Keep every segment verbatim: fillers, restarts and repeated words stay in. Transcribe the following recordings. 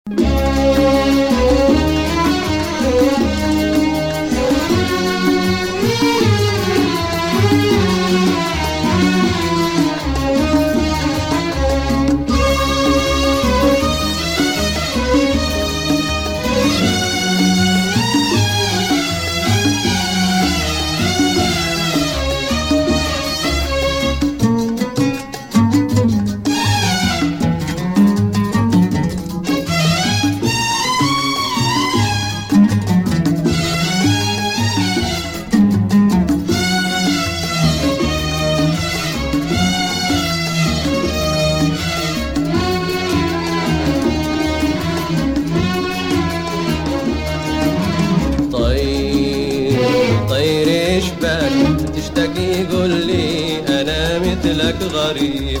تشتكي قول لي أنا مثلك غريب.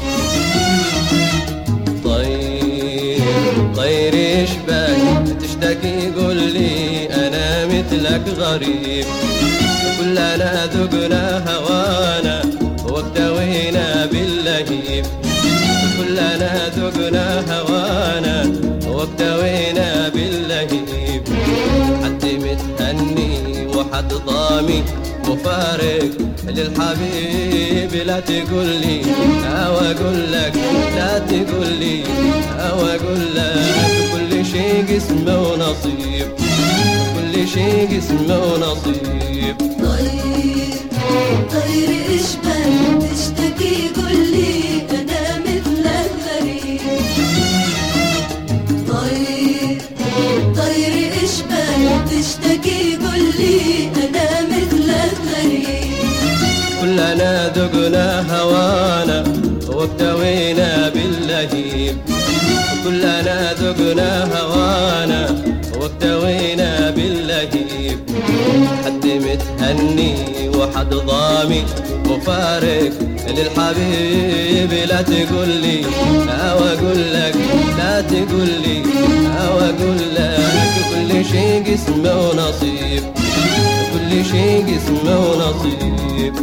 طير طير يشبك تشتكي قول لي أنا مثلك غريب. كلنا ذقنا هوانا واكتوينا باللهيب. كلنا ذقنا هوانا واكتوينا باللهيب. حد متهني وحد ضامي مفارق للحبيب. لا تقول لي أو أقول لك، لا تقول لي أو أقول لك. كل شيء قسمه ونصيب، كل شيء قسمه ونصيب. طير طير اشبك تشتكي قول لي أنا مثلك غريب. طير طير اشبك تشتكي قول لي أنا مثلك غريب. كلنا ذقنا هوانا واكتوينا باللهيب. كلنا ذقنا هوانا واكتوينا باللهيب. حد متهني وحد ضامي مفارق للحبيب. لا تقول لي أو أقول لك، لا تقول لي أو أقول لك. كل شيء قسمه ونصيب، كل شيء قسمه ونصيب.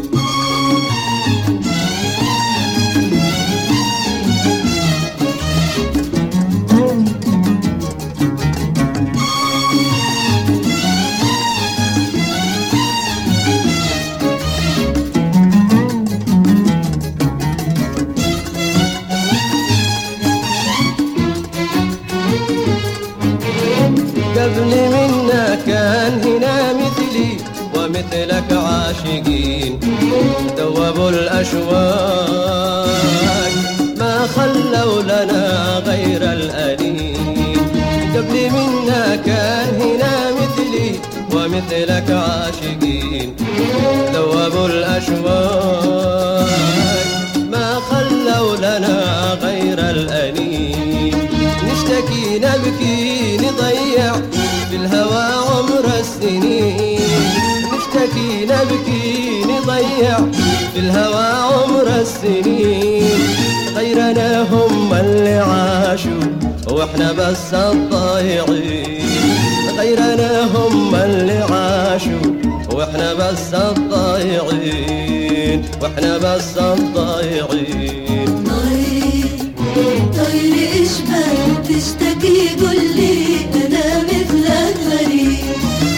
قبل منا كان هنا مثلي ومثلك عاشقين. ذوبوا الأشواق ما خلوا لنا غير الأنين. قبل منا كان هنا مثلي ومثلك عاشقين. ذوبوا الأشواق ما خلوا لنا غير الأنين. نشتكي نبكي نضيع في الهوى عمر السنين. نشتكي نبكي نضيع في الهوى عمر السنين. غيرنا هم اللي عاشوا واحنا بس الضايعين. غيرنا هم اللي عاشوا واحنا بس الضايعين، واحنا بس الضايعين. طير طير اشبك تشتكي قول لي أنا مثلك غريب.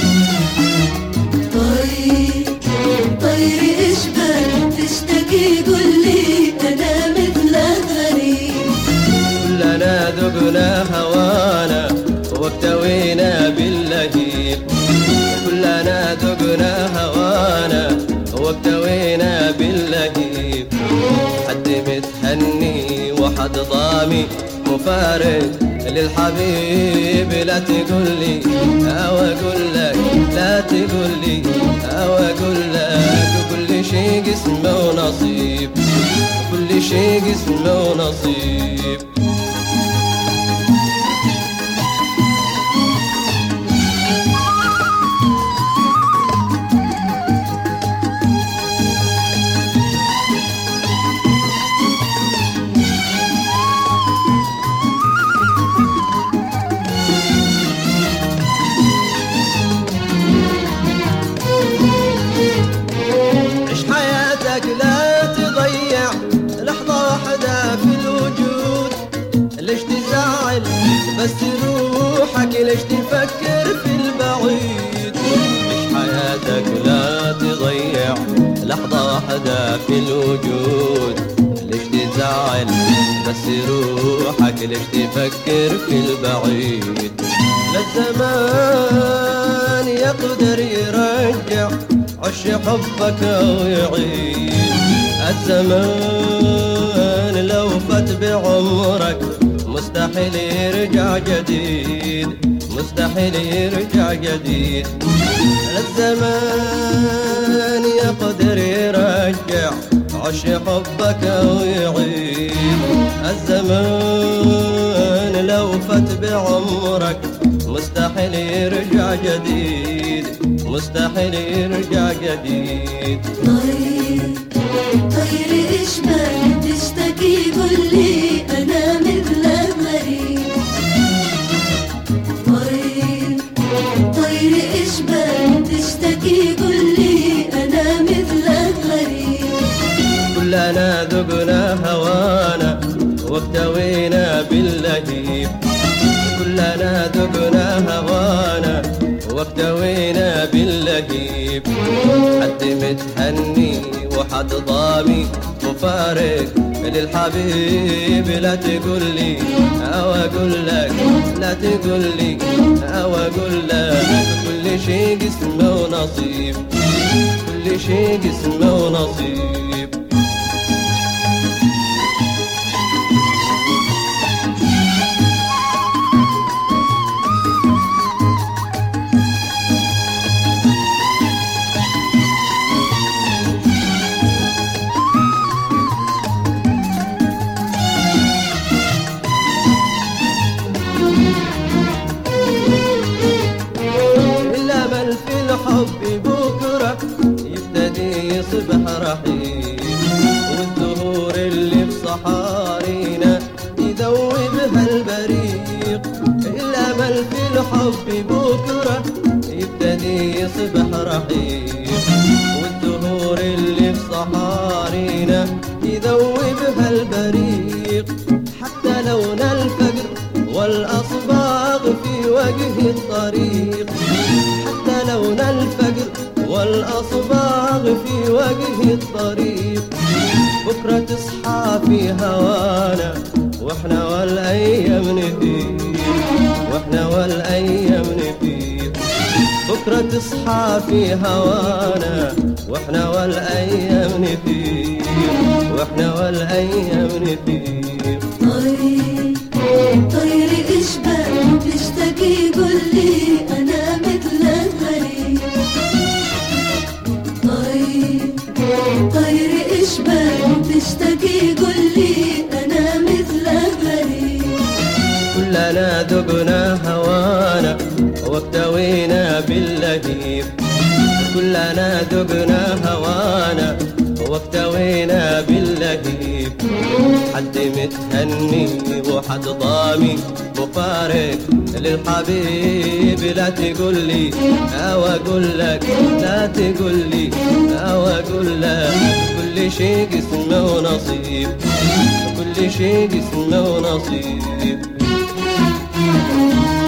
طير طير اشبك تشتكي قول لي أنا مثلك غريب. كلنا ذقنا هوانا واكتوينا باللهيب. كلنا ذقنا هوانا واكتوينا باللهيب. حد متهني وحد ضامي مفارق للحبيب. لا تقول لي أو أقول لك، لا تقول لي أو أقول لك. كل شيء قسمه ونصيب، كل شيء قسمه ونصيب. عيش حياتك لا تضيع لحظة واحدة في الوجود. روحك ليش تفكر في البعيد؟ عيش حياتك لا تضيع لحظة واحدة في الوجود. ليش تزعل بس روحك ليش تفكر في البعيد؟ لا الزمان يقدر يرجع عش حبك أو يعيد. الزمان لو فات بعمرك مستحيل يرجع جديد، مستحيل يرجع جديد. الزمان يقدر يرجع عش حبك أو يعيد. الزمان لو فات بعمرك مستحيل يرجع جديد، مستحيل يرجع جديد. طير طير ايش بك تشتكي قولي انا مثلك غريب. طير طير ايش بك تشتكي قولي انا مثلك غريب. كلنا ذقنا هوانا واكتوينا باللهيب. كلنا ذقنا هوانا واكتوينا باللهيب. حد متهني وحد ضامي مفارق للحبيب. لا تقولي او اقول لك، لا تقولي او اقول لك كل شي قسمه ونصيب، كل شي قسمه ونصيب. الحب بكرة يبتدي يصبح رحيم. والزهور اللي في صحارينا يذوبها البريق. الأمل في الحب بكرة يبتدي يصبح رحيم. والزهور اللي في صحارينا يذوبها البريق. حتى لون الفقر والأصباغ في وجه الطريق. حتى لون الفقر والأصباغ في وجه الطريق. بكرة تصحى في هوانا واحنا والأيام نفيق، واحنا والأيام نفيق. بكرة تصحى في هوانا واحنا والأيام نفيق، واحنا والأيام نفيق. طير طير ايش بك تشتكي قولي انا مثلك غريب. طير طير ايش بك تشتكي قولي انا مثلك غريب. كلنا ذقنا هوانا واكتوينا باللهيب. كلنا ذقنا هوانا واكتوينا باللهيب. حد متهني وحد ضامي مفارق للحبيب. لا تقولي او اقول لك، لا تقولي او اقول لك كل شي قسمه ونصيب، كل شي قسمه ونصيب.